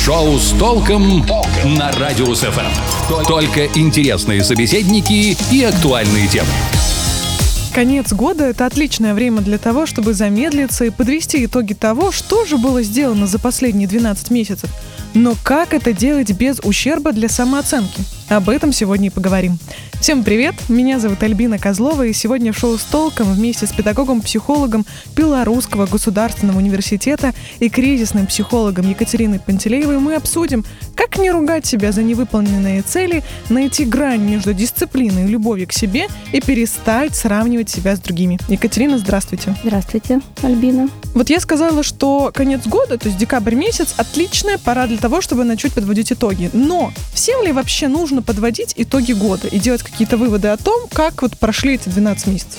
Шоу с толком на Радиус ФМ. Только интересные собеседники и актуальные темы. Конец года – это отличное время для того, чтобы замедлиться и подвести итоги того, что же было сделано за последние 12 месяцев. Но как это делать без ущерба для самооценки? Об этом сегодня и поговорим. Всем привет, меня зовут Альбина Козлова, и сегодня в шоу с толком вместе с педагогом-психологом Белорусского государственного университета и кризисным психологом Екатериной Пантелеевой мы обсудим, как не ругать себя за невыполненные цели, найти грань между дисциплиной и любовью к себе и перестать сравнивать себя с другими. Екатерина, здравствуйте. Здравствуйте, Альбина. Вот я сказала, что конец года, то есть декабрь месяц, отличная пора для того, чтобы начать подводить итоги. Но всем ли вообще нужно подводить итоги года и делать какие-то выводы о том, как вот прошли эти 12 месяцев?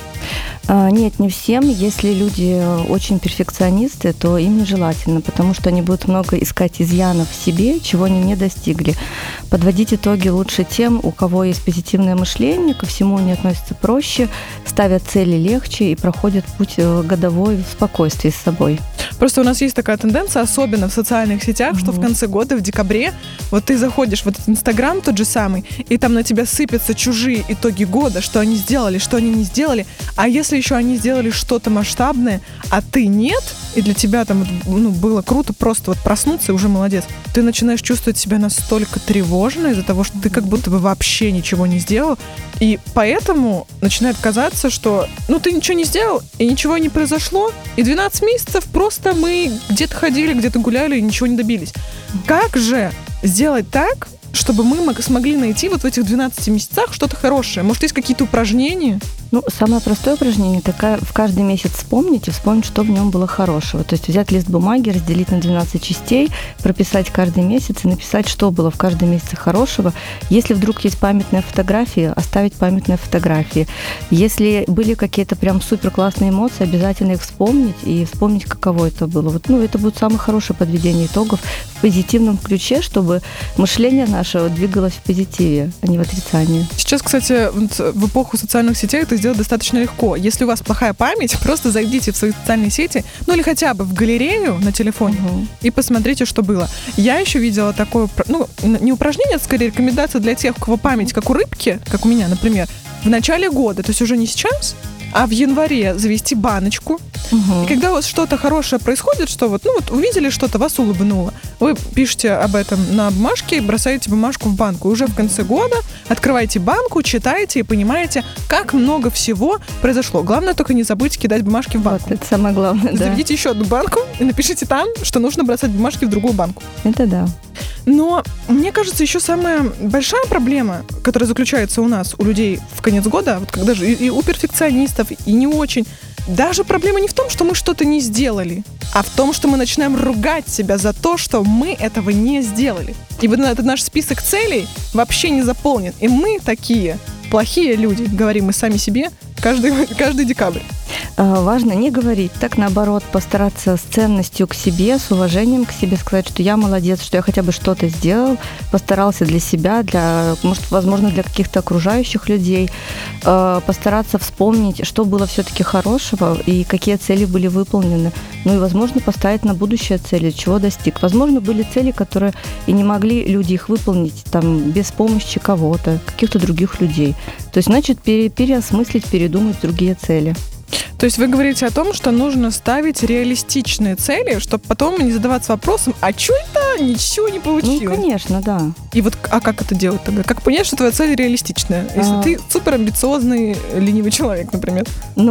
Нет, не всем. Если люди очень перфекционисты, то им нежелательно, потому что они будут много искать изъянов в себе, чего они не достигли. Подводить итоги лучше тем, у кого есть позитивное мышление, ко всему они относятся проще, ставят цели легче и проходят путь годовой в спокойствии с собой. Просто у нас есть такая тенденция, особенно в социальных сетях, что в конце года, в декабре, вот ты заходишь в этот Инстаграм тот же самый, и там на тебя сыпятся чужие итоги года, что они сделали, что они не сделали. А если еще они сделали что-то масштабное, а ты нет, и для тебя там было круто просто вот проснуться и уже молодец, ты начинаешь чувствовать себя настолько тревожно из-за того, что ты как будто бы вообще ничего не сделал, и поэтому начинает казаться, что ты ничего не сделал, и ничего не произошло, и 12 месяцев просто мы где-то ходили, где-то гуляли и ничего не добились. Как же сделать так, чтобы мы смогли найти вот в этих 12 месяцах что-то хорошее? Может, есть какие-то упражнения? Самое простое упражнение – в каждый месяц вспомнить, что в нем было хорошего. То есть взять лист бумаги, разделить на 12 частей, прописать каждый месяц и написать, что было в каждом месяце хорошего. Если вдруг есть памятные фотографии, оставить памятные фотографии. Если были какие-то прям супер классные эмоции, обязательно их вспомнить и вспомнить, каково это было. Это будет самое хорошее подведение итогов в позитивном ключе, чтобы мышление наше двигалось в позитиве, а не в отрицании. Сейчас, кстати, в эпоху социальных сетей это сделать достаточно легко. Если у вас плохая память, просто зайдите в свои социальные сети, или хотя бы в галерею на телефоне и посмотрите, что было. Я еще видела такое, не упражнение, а скорее рекомендация для тех, у кого память как у рыбки, как у меня, например, в начале года, то есть уже не сейчас, а в январе завести баночку. И когда у вас что-то хорошее происходит, что увидели что-то, вас улыбнуло, вы пишете об этом на бумажке и бросаете бумажку в банку. И уже в конце года открываете банку, читаете и понимаете, как много всего произошло. Главное, только не забудьте кидать бумажки в банку. Это самое главное, Заведите еще одну банку и напишите там, что нужно бросать бумажки в другую банку. Это да. Но мне кажется, еще самая большая проблема, которая заключается у нас, у людей в конец года, когда же и у перфекционистов, и не очень, даже проблема не в том, что мы что-то не сделали, а в том, что мы начинаем ругать себя за то, что мы этого не сделали. И вот этот наш список целей вообще не заполнен. И мы такие плохие люди, говорим мы сами себе каждый декабрь. Важно не говорить, так наоборот, постараться с ценностью к себе, с уважением к себе, сказать, что я молодец, что я хотя бы что-то сделал, постарался для себя, возможно, для каких-то окружающих людей, постараться вспомнить, что было все-таки хорошего и какие цели были выполнены. И, возможно, поставить на будущее цели, чего достиг. Возможно, были цели, которые и не могли люди их выполнить без помощи кого-то, каких-то других людей. То есть, значит, переосмыслить, передумать другие цели. То есть вы говорите о том, что нужно ставить реалистичные цели, чтобы потом не задаваться вопросом, а что это ничего не получилось? Конечно, да. И как это делать тогда? Как понять, что твоя цель реалистичная, если ты суперамбициозный ленивый человек, например?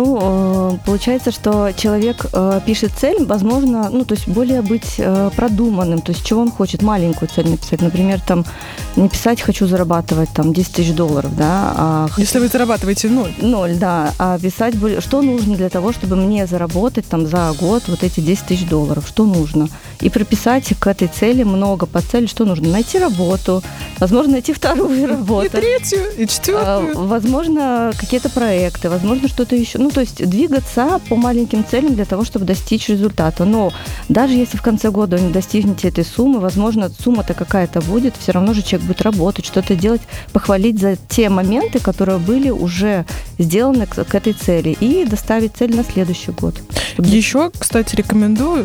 Получается, что человек пишет цель, возможно, то есть более быть продуманным, то есть чего он хочет, маленькую цель написать. Например, не писать «хочу зарабатывать $10 тысяч», да. Если вы зарабатываете 0. 0, да. А писать, что нужно для того, чтобы мне заработать за год эти $10 тысяч, что нужно. И прописать к этой цели много по цели, что нужно. Найти работу, возможно, найти вторую работу. И третью, и четвертую. Возможно, какие-то проекты, возможно, что-то еще. То есть двигаться по маленьким целям для того, чтобы достичь результата. Но даже если в конце года вы не достигнете этой суммы, возможно, сумма-то какая-то будет, все равно же человек будет работать, что-то делать, похвалить за те моменты, которые были уже сделаны к этой цели, и доставить цель на следующий год. Еще, кстати, рекомендуют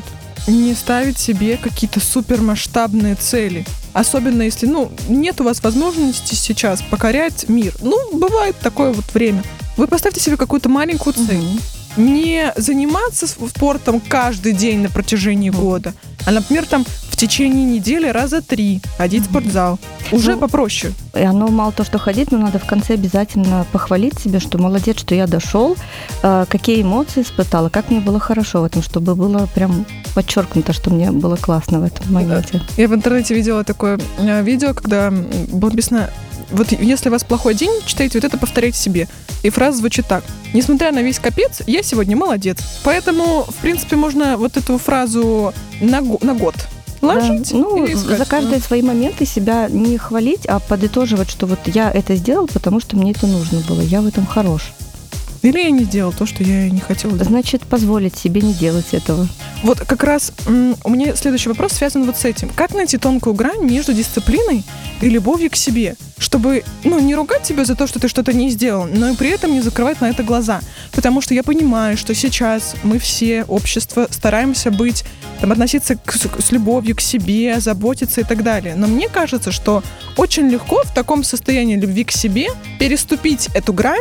не ставить себе какие-то супермасштабные цели. Особенно если, нет у вас возможности сейчас покорять мир. Бывает такое вот время. Вы поставьте себе какую-то маленькую цель. Не заниматься спортом каждый день на протяжении года, а, например, в течение недели раза 3 ходить в спортзал. Уже попроще. И оно мало то, что ходить, но надо в конце обязательно похвалить себя, что молодец, что я дошел, какие эмоции испытала, как мне было хорошо в этом, чтобы было прям подчеркнуто, что мне было классно в этом моменте. Я в интернете видела такое видео, когда было написано: вот если у вас плохой день, читайте вот это, повторяйте себе. И фраза звучит так: несмотря на весь капец, я сегодня молодец. Поэтому, в принципе, можно вот эту фразу на год ложить. Да. За каждые свои моменты себя не хвалить, а подытоживать, что вот я это сделал, потому что мне это нужно было, я в этом хорош. Или я не сделал то, что я не хотела делать. Значит, позволить себе не делать этого. Вот как раз у меня следующий вопрос связан вот с этим. Как найти тонкую грань между дисциплиной и любовью к себе? Чтобы, не ругать себя за то, что ты что-то не сделал, но и при этом не закрывать на это глаза. Потому что я понимаю, что сейчас мы все, общество, стараемся относиться с любовью к себе, заботиться и так далее. Но мне кажется, что очень легко в таком состоянии любви к себе переступить эту грань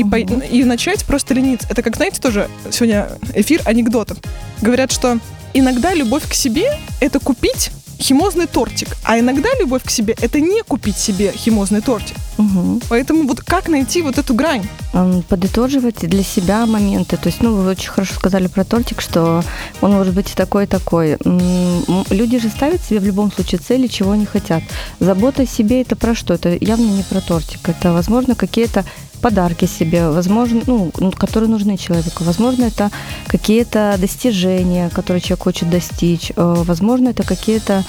и начать просто лениться. Это как, знаете, тоже сегодня эфир анекдотов. Говорят, что иногда любовь к себе — это купить химозный тортик, а иногда любовь к себе — это не купить себе химозный тортик. Поэтому вот как найти вот эту грань? Подытоживать для себя моменты. То есть, вы очень хорошо сказали про тортик, что он может быть и такой, и такой. Люди же ставят себе в любом случае цели, чего они хотят. Забота о себе — это про что? Это явно не про тортик. Это, возможно, какие-то подарки себе, возможно, которые нужны человеку. Возможно, это какие-то достижения, которые человек хочет достичь. Возможно, это какие-то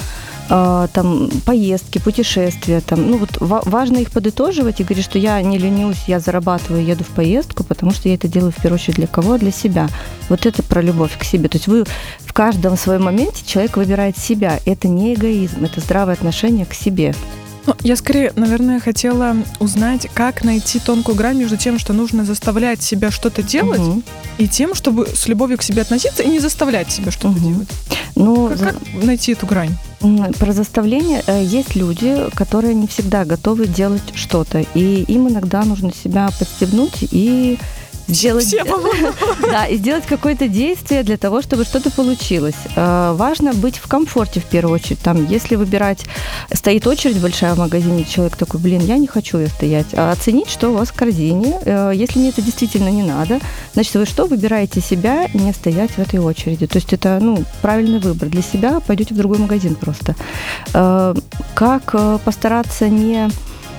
поездки, путешествия. Важно их подытоживать и говорить, что я не ленюсь, я зарабатываю, еду в поездку, потому что я это делаю в первую очередь для кого? Для себя. Вот это про любовь к себе. То есть вы в каждом своем моменте человек выбирает себя. Это не эгоизм, это здравое отношение к себе. Я скорее, наверное, хотела узнать, как найти тонкую грань между тем, что нужно заставлять себя что-то делать, и тем, чтобы с любовью к себе относиться и не заставлять себя что-то делать. Как найти эту грань? Про заставление есть люди, которые не всегда готовы делать что-то, и им иногда нужно себя подстегнуть и сделать какое-то действие для того, чтобы что-то получилось. Важно быть в комфорте в первую очередь. Если выбирать, стоит очередь большая в магазине, человек такой: я не хочу стоять. А оценить, что у вас в корзине. Если мне это действительно не надо, значит, вы выбираете себя и не стоять в этой очереди. То есть это, правильный выбор для себя, пойдете в другой магазин просто. Как постараться не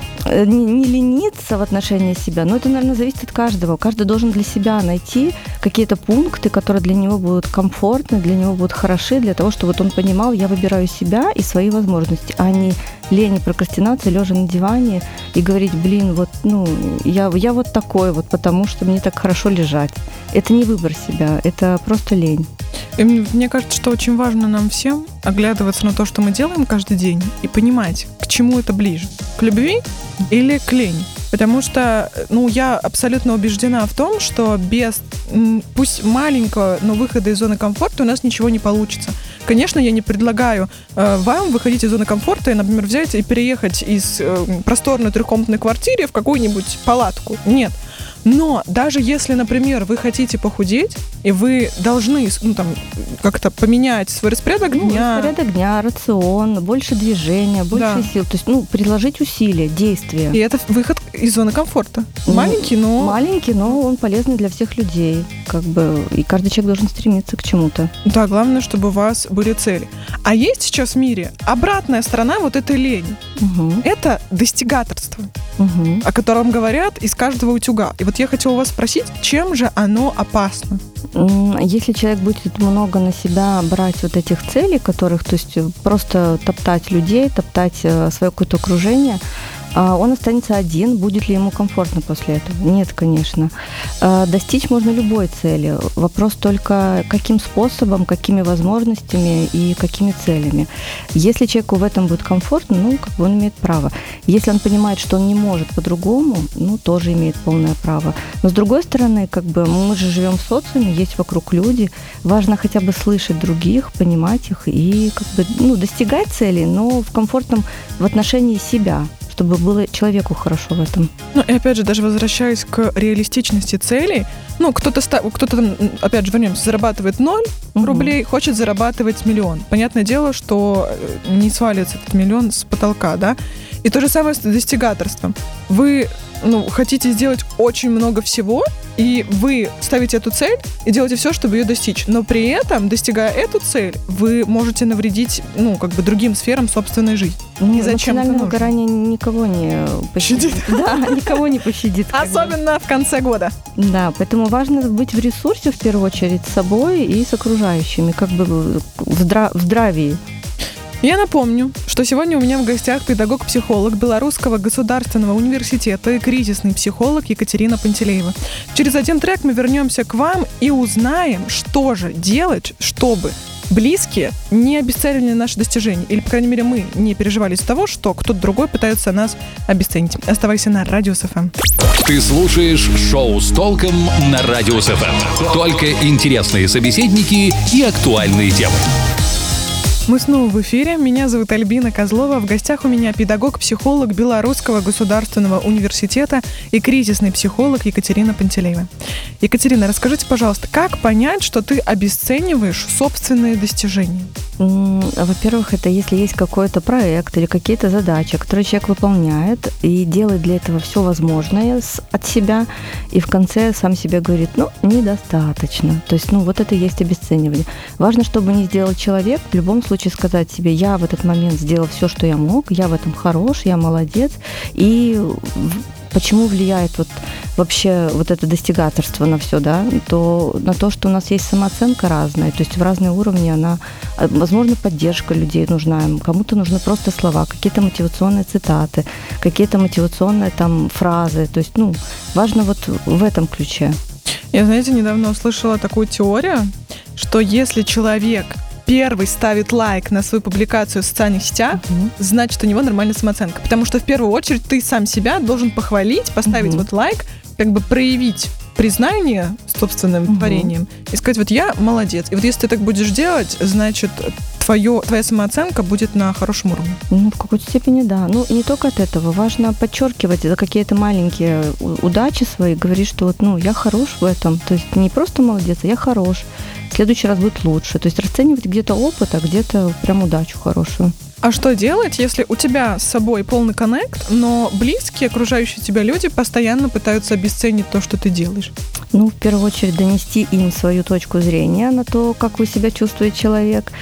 лениться в отношении себя, это, наверное, зависит от каждого. Каждый должен для себя найти какие-то пункты, которые для него будут комфортны, для него будут хороши, для того, чтобы он понимал: я выбираю себя и свои возможности, а не лень и прокрастинация, лежа на диване и говорить: я вот такой вот, потому что мне так хорошо лежать. Это не выбор себя, это просто лень. И мне кажется, что очень важно нам всем оглядываться на то, что мы делаем каждый день, и понимать, к чему это ближе. К любви или к лени. Потому что, я абсолютно убеждена в том, что без, пусть маленького, но выхода из зоны комфорта у нас ничего не получится. Конечно, я не предлагаю вам выходить из зоны комфорта и, например, взять и переехать из просторной трехкомнатной квартиры в какую-нибудь палатку. Нет. Но даже если, например, вы хотите похудеть, и вы должны как-то поменять свой распорядок дня. Распорядок дня, рацион, больше движения, больше сил. То есть, приложить усилия, действия. И это выход из зоны комфорта. Маленький, но он полезный для всех людей. И каждый человек должен стремиться к чему-то. Да, главное, чтобы у вас были цели. А есть сейчас в мире обратная сторона вот этой лени. Это достигаторство, о котором говорят из каждого утюга. И вот я хотела у вас спросить, чем же оно опасно? Если человек будет много на себя брать вот этих целей, которых, то есть просто топтать людей, топтать свое какое-то окружение, он останется один, будет ли ему комфортно после этого? Нет, конечно. Достичь можно любой цели. Вопрос только, каким способом, какими возможностями и какими целями. Если человеку в этом будет комфортно, он имеет право. Если он понимает, что он не может по-другому, тоже имеет полное право. Но с другой стороны, мы же живем в социуме, есть вокруг люди. Важно хотя бы слышать других, понимать их и достигать целей, но в отношении себя, чтобы было человеку хорошо в этом. И опять же, даже возвращаясь к реалистичности целей, кто-то там, опять же, вернемся, зарабатывает 0 рублей, хочет зарабатывать 1 000 000. Понятное дело, что не свалится этот 1 000 000 с потолка, да? И то же самое с достигаторством. Вы хотите сделать очень много всего, и вы ставите эту цель и делаете все, чтобы ее достичь. Но при этом, достигая эту цель, вы можете навредить, другим сферам собственной жизни. И зачем это нужно? Выгорание никого не пощадит. Да, никого не пощадит. Особенно в конце года. Да, поэтому важно быть в ресурсе, в первую очередь, с собой и с окружающими, в здравии. Я напомню, что сегодня у меня в гостях педагог-психолог Белорусского государственного университета и кризисный психолог Екатерина Пантелеева. Через один трек мы вернемся к вам и узнаем, что же делать, чтобы близкие не обесценили наши достижения. Или, по крайней мере, мы не переживали из-за того, что кто-то другой пытается нас обесценить. Оставайся на Радио СФМ. Ты слушаешь шоу с толком на Радио СФМ. Только интересные собеседники и актуальные темы. Мы снова в эфире. Меня зовут Альбина Козлова. В гостях у меня педагог-психолог Белорусского государственного университета и кризисный психолог Екатерина Пантелеева. Екатерина, расскажите, пожалуйста, как понять, что ты обесцениваешь собственные достижения? Во-первых, это если есть какой-то проект или какие-то задачи, которые человек выполняет и делает для этого все возможное от себя, и в конце сам себе говорит, недостаточно. То есть, вот это и есть обесценивание. Важно, чтобы не сделал человек, в любом случае сказать себе, я в этот момент сделал все, что я мог, я в этом хорош, я молодец, и почему влияет вообще это достигаторство на все, да, на то, что у нас есть самооценка разная, то есть в разные уровни возможно, поддержка людей нужна им, кому-то нужны просто слова, какие-то мотивационные цитаты, какие-то мотивационные фразы, то есть, важно в этом ключе. Я, недавно услышала такую теорию, что если человек первый ставит лайк на свою публикацию в социальных сетях, значит, у него нормальная самооценка. Потому что в первую очередь ты сам себя должен похвалить, поставить лайк, проявить признание собственным творением и сказать, я молодец. И если ты так будешь делать, значит, твоя самооценка будет на хорошем уровне. В какой-то степени, да. Не только от этого. Важно подчеркивать за какие-то маленькие удачи свои, говорить, что я хорош в этом. То есть не просто молодец, а я хорош. В следующий раз будет лучше. То есть расценивать где-то опыт, а где-то прям удачу хорошую. А что делать, если у тебя с собой полный коннект, но близкие, окружающие тебя люди постоянно пытаются обесценить то, что ты делаешь? В первую очередь донести им свою точку зрения на то, как вы себя чувствует человек.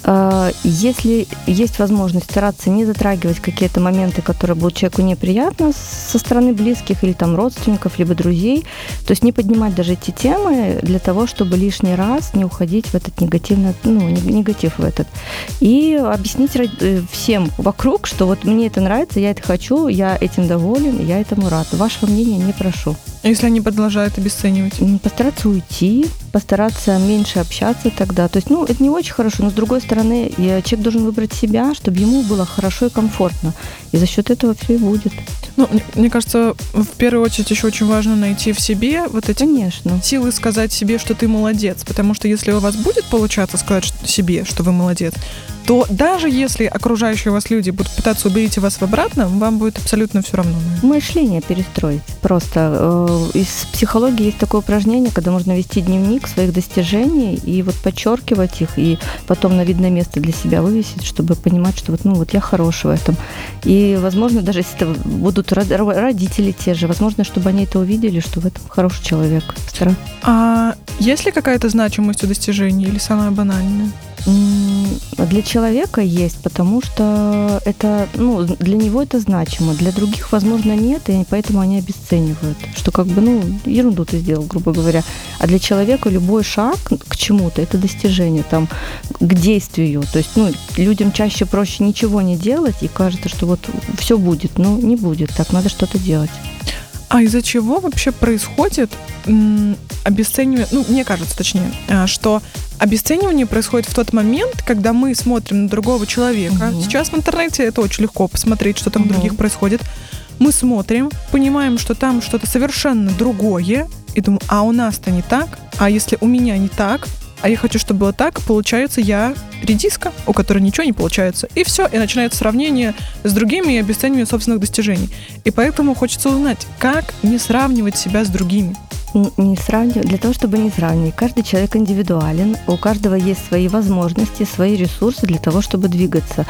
Если есть возможность стараться не затрагивать какие-то моменты, которые будут человеку неприятны со стороны близких или родственников, либо друзей, то есть не поднимать даже эти темы для того, чтобы лишний раз не уходить в этот негатив в этот. И объяснить всем вокруг, что мне это нравится, я это хочу, я этим доволен, я этому рад. Вашего мнения не прошу. Если они продолжают обесценивать? Постараться уйти, постараться меньше общаться тогда. То есть, это не очень хорошо, но с другой стороны, человек должен выбрать себя, чтобы ему было хорошо и комфортно. И за счет этого все и будет. Мне кажется, в первую очередь еще очень важно найти в себе эти силы сказать себе, что ты молодец. Потому что если у вас будет получаться сказать себе, что вы молодец, то даже если окружающие вас люди будут пытаться убедить вас в обратном, вам будет абсолютно все равно. Мышление перестроить. Просто из психологии есть такое упражнение, когда можно вести дневник своих достижений и подчеркивать их, и потом на видное место для себя вывесить, чтобы понимать, что я хорош в этом. И, возможно, даже если это будут родители те же, возможно, чтобы они это увидели, что в этом хороший человек. А есть ли какая-то значимость у достижений или самая банальная? Для человека есть, потому что это, для него это значимо. Для других, возможно, нет, и поэтому они обесценивают. Что ерунду ты сделал, грубо говоря. А для человека любой шаг к чему-то – это достижение, к действию. То есть, людям чаще проще ничего не делать, и кажется, что вот все будет. Но не будет, так надо что-то делать. А из-за чего вообще происходит обесценивание, мне кажется, точнее, что обесценивание происходит в тот момент, когда мы смотрим на другого человека. Сейчас в интернете это очень легко посмотреть, что там у других происходит. Мы смотрим, понимаем, что там что-то совершенно другое, и думаем, а у нас-то не так, а если у меня не так, а я хочу, чтобы было так, получается, я редиска, у которой ничего не получается. И все, и начинается сравнение с другими и обесценивание собственных достижений. И поэтому хочется узнать, как не сравнивать себя с другими. Не сравнивать, для того, чтобы не сравнивать. Каждый человек индивидуален, у каждого есть свои возможности, свои ресурсы для того, чтобы двигаться.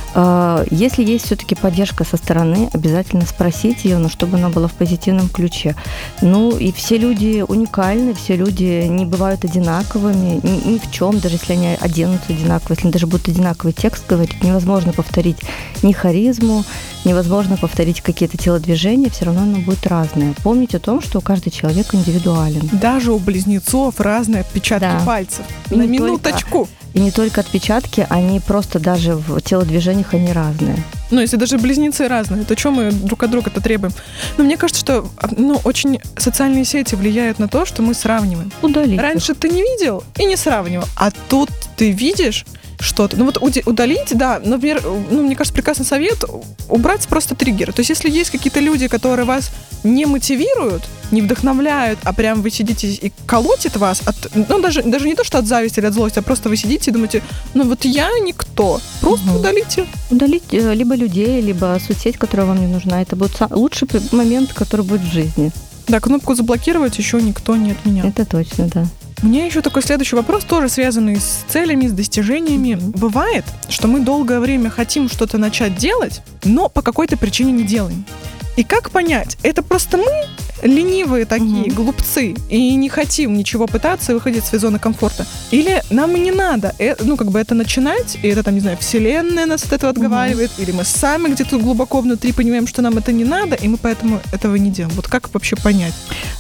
Если есть все-таки поддержка со стороны, обязательно спросить ее, но чтобы она была в позитивном ключе. И все люди уникальны, все люди не бывают одинаковыми, ни в чем, даже если они оденутся одинаково, если они даже будут одинаковый текст говорить, невозможно повторить ни харизму, невозможно повторить какие-то телодвижения, все равно оно будет разное. Помнить о том, что каждый человек индивидуален. Даже у близнецов разные отпечатки пальцев. На минуточку. И не только отпечатки, они просто даже в телодвижениях они разные. Если даже близнецы разные, то что мы друг от друга-то требуем? Мне кажется, что очень социальные сети влияют на то, что мы сравниваем. Удалить. Раньше ты не видел и не сравнивал, а тут ты видишь что-то. Удалить, да, например, мне кажется, прекрасный совет убрать просто триггеры. То есть, если есть какие-то люди, которые вас не мотивируют, не вдохновляют, а прям вы сидите и колотит вас, даже не то, что от зависти или от злости, а просто вы сидите и думаете, я никто. Просто удалите. Удалить либо людей, либо соцсеть, которая вам не нужна. Это будет лучший момент, который будет в жизни. Да, кнопку заблокировать еще никто не отменял. Это точно, да. У меня еще такой следующий вопрос, тоже связанный с целями, с достижениями. Бывает, что мы долгое время хотим что-то начать делать, но по какой-то причине не делаем. И как понять, это просто мы ленивые такие, глупцы, и не хотим ничего пытаться и выходить из зоны комфорта? Или нам и не надо это начинать, и это, вселенная нас от этого отговаривает, или мы сами где-то глубоко внутри понимаем, что нам это не надо, и мы поэтому этого не делаем. Вот как вообще понять?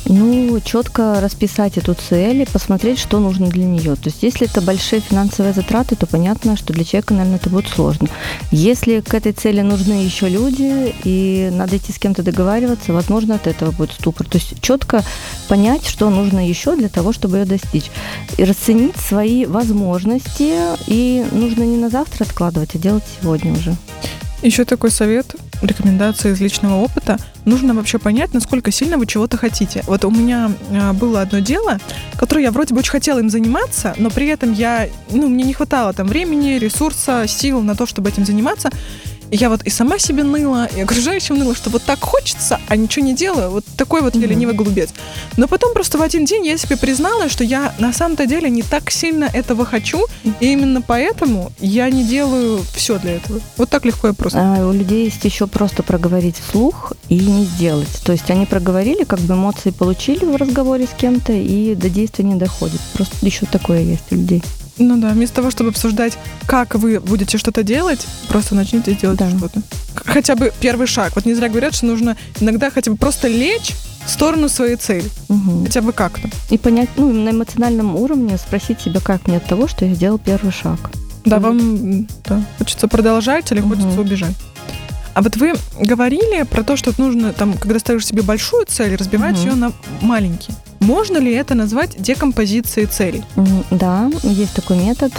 Четко расписать эту цель и посмотреть, что нужно для нее. То есть, если это большие финансовые затраты, то понятно, что для человека, наверное, это будет сложно. Если к этой цели нужны еще люди, и надо идти с кем-то договариваться, возможно, от этого будет ступор. То есть, четко понять, что нужно еще для того, чтобы ее достичь. И расценить свои возможности, и нужно не на завтра откладывать, а делать сегодня уже. Еще такой совет, рекомендация из личного опыта. Нужно вообще понять, насколько сильно вы чего-то хотите. Вот у меня было одно дело, которое я вроде бы очень хотела им заниматься, но при этом мне не хватало времени, ресурса, сил на то, чтобы этим заниматься. И я и сама себе ныла, и окружающим ныла, что вот так хочется, а ничего не делаю. Вот такой я ленивый голубец. Но потом просто в один день я себе признала, что я на самом-то деле не так сильно этого хочу, и именно поэтому я не делаю все для этого. Вот так легко и просто. У людей есть еще просто проговорить вслух и не сделать. То есть они проговорили, эмоции получили в разговоре с кем-то, и до действия не доходит. Просто еще такое есть у людей. Вместо того, чтобы обсуждать, как вы будете что-то делать, просто начните делать что-то. Хотя бы первый шаг. Вот не зря говорят, что нужно иногда хотя бы просто лечь в сторону своей цели. Хотя бы как-то. И понять, на эмоциональном уровне спросить себя, как мне от того, что я сделал первый шаг. Да, вам хочется продолжать или хочется убежать. А вот вы говорили про то, что нужно, когда ставишь себе большую цель, разбивать ее на маленькие. Можно ли это назвать декомпозицией целей? Да, есть такой метод.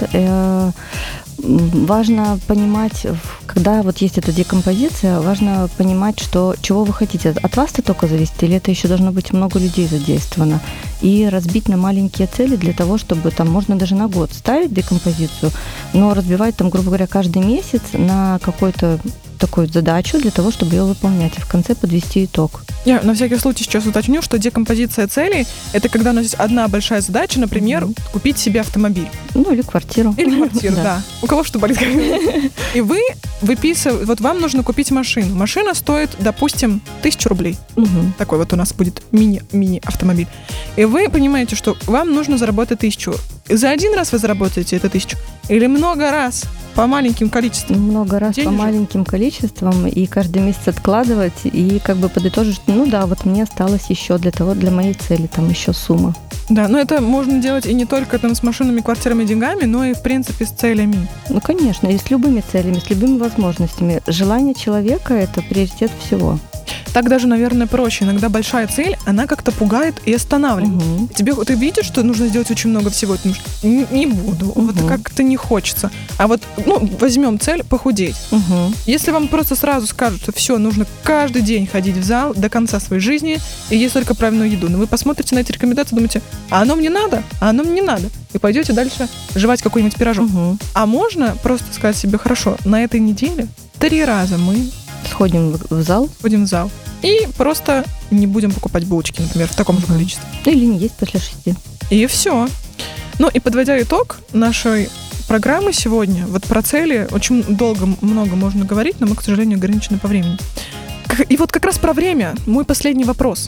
Важно понимать, когда есть эта декомпозиция, важно понимать, чего вы хотите. От вас это только зависит, или это еще должно быть много людей задействовано. И разбить на маленькие цели для того, чтобы можно даже на год ставить декомпозицию, но разбивать грубо говоря, каждый месяц на какой-то такую задачу для того, чтобы ее выполнять, и в конце подвести итог. Я на всякий случай сейчас уточню, что декомпозиция целей — это когда у нас есть одна большая задача, например, купить себе автомобиль. Ну, или квартиру. Или квартиру, да. У кого что болит. И вы выписываете, вот вам нужно купить машину. Машина стоит, допустим, 1000 рублей. Такой вот у нас будет мини-автомобиль. И вы понимаете, что вам нужно заработать 1000. За один раз вы заработаете это 1000? Или много раз? По маленьким количествам? Много раз денежек? По маленьким количествам, и каждый месяц откладывать, и как бы подытожить, ну да, вот мне осталось еще для моей цели, там еще сумма. Да, но это можно делать и не только там с машинами, квартирами, деньгами, но и, в принципе, с целями. Ну, конечно, и с любыми целями, с любыми возможностями. Желание человека – это приоритет всего. Так даже, наверное, проще. Иногда большая цель, она как-то пугает и останавливает. Ты видишь, что нужно сделать очень много всего. Ты думаешь, не буду, вот как-то не хочется. А вот, возьмем цель похудеть. Если вам просто сразу скажут, что все, нужно каждый день ходить в зал до конца своей жизни и есть только правильную еду, но вы посмотрите на эти рекомендации, думаете, а оно мне надо, а оно мне не надо. И пойдете дальше жевать какой-нибудь пирожок. А можно просто сказать себе, хорошо, на этой неделе 3 раза мы сходим в зал. И просто не будем покупать булочки, например, в таком же количестве. Или не есть после 6. И все. Ну и подводя итог нашей программы сегодня, вот про цели очень много можно говорить, но мы, к сожалению, ограничены по времени. И вот как раз про время мой последний вопрос.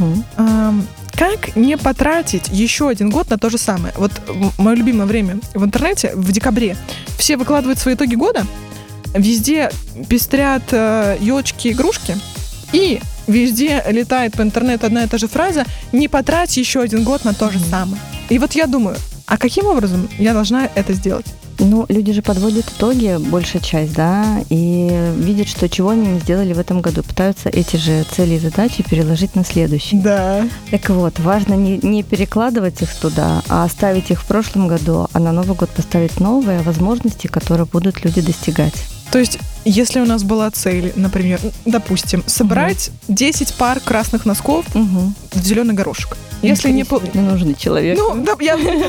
Как не потратить еще один год на то же самое? Вот мое любимое время в интернете в декабре. Все выкладывают свои итоги года, везде пестрят елочки, игрушки, и везде летает по интернету одна и та же фраза «не потрать еще один год на то же самое». И вот я думаю, а каким образом я должна это сделать? Ну, люди же подводят итоги, большая часть, да, и видят, что чего они не сделали в этом году. Пытаются эти же цели и задачи переложить на следующий. Да. Так вот, важно не перекладывать их туда, а оставить их в прошлом году, а на Новый год поставить новые возможности, которые будут люди достигать. То есть, если у нас была цель, например, допустим, собрать 10 пар красных носков в зеленый горошек. Если не нужный человек. Ну, да,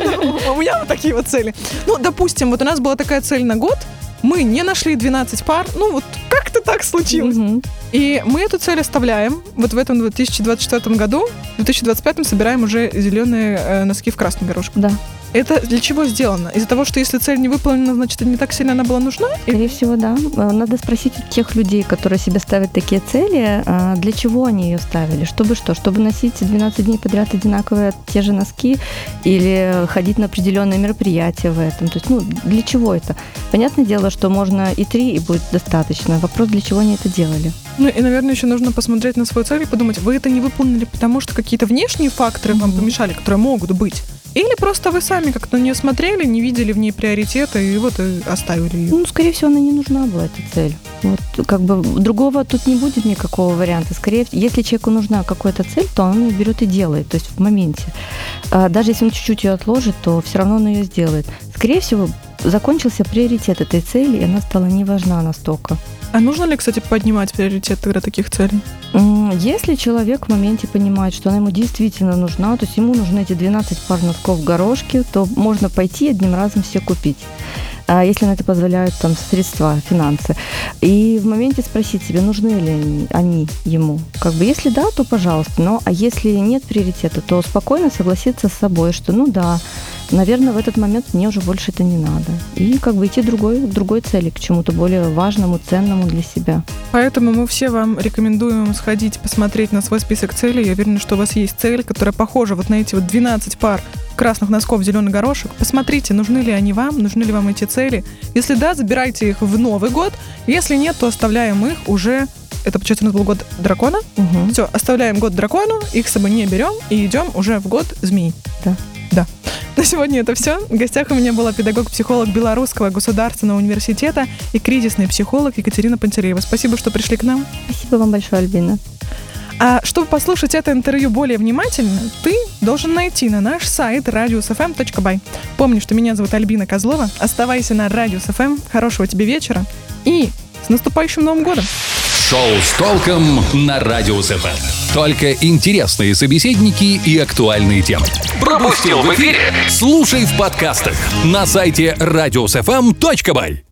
у меня вот такие вот цели. Ну, допустим, вот у нас была такая цель на год, мы не нашли 12 пар, ну вот как-то так случилось. И мы эту цель оставляем. Вот в этом 2024 году, в 2025 собираем уже зеленые носки в красный горошек. Да. Это для чего сделано? Из-за того, что если цель не выполнена, значит, не так сильно она была нужна? Скорее всего, да. Надо спросить у тех людей, которые себе ставят такие цели, для чего они ее ставили? Чтобы что? Чтобы носить 12 дней подряд одинаковые те же носки или ходить на определенные мероприятия в этом? То есть, для чего это? Понятное дело, что можно и 3, и будет достаточно. Вопрос, для чего они это делали? Ну и, наверное, еще нужно посмотреть на свою цель и подумать, вы это не выполнили, потому что какие-то внешние факторы вам помешали, которые могут быть. Или просто вы сами как-то на нее смотрели, не видели в ней приоритета и вот и оставили ее. Скорее всего, она не нужна была, эта цель. Вот как бы другого тут не будет никакого варианта. Скорее, если человеку нужна какая-то цель, то он ее берет и делает, то есть в моменте. Даже если он чуть-чуть ее отложит, то все равно он ее сделает. Скорее всего, закончился приоритет этой цели, и она стала не важна настолько. А нужно ли, кстати, поднимать приоритет тогда таких целей? Если человек в моменте понимает, что она ему действительно нужна, то есть ему нужны эти 12 пар носков в горошке, то можно пойти одним разом все купить, если на это позволяют там средства, финансы. И в моменте спросить себя, нужны ли они ему. Как бы если да, то пожалуйста. А если нет приоритета, то спокойно согласиться с собой, что наверное, в этот момент мне уже больше это не надо. И как бы идти к другой цели, к чему-то более важному, ценному для себя. Поэтому мы все вам рекомендуем сходить, посмотреть на свой список целей. Я уверена, что у вас есть цель, которая похожа вот на эти вот 12 пар красных носков в зеленый горошек. Посмотрите, нужны ли они вам, нужны ли вам эти цели. Если да, забирайте их в Новый год. Если нет, то оставляем их уже... Это, получается, у нас был год дракона. Все, оставляем год дракону, их с собой не берем и идем уже в год змей. Да. На сегодня это все. В гостях у меня была педагог-психолог Белорусского государственного университета и кризисный психолог Екатерина Пантелеева. Спасибо, что пришли к нам. Спасибо вам большое, Альбина. А чтобы послушать это интервью более внимательно, ты должен найти на наш сайт radius.fm.by. Помни, что меня зовут Альбина Козлова. Оставайся на Radius FM. Хорошего тебе вечера. И с наступающим Новым годом! Шоу с толком на Радиус ФМ. Только интересные собеседники и актуальные темы. Пропустил в эфире? Слушай в подкастах на сайте radiusfm.by.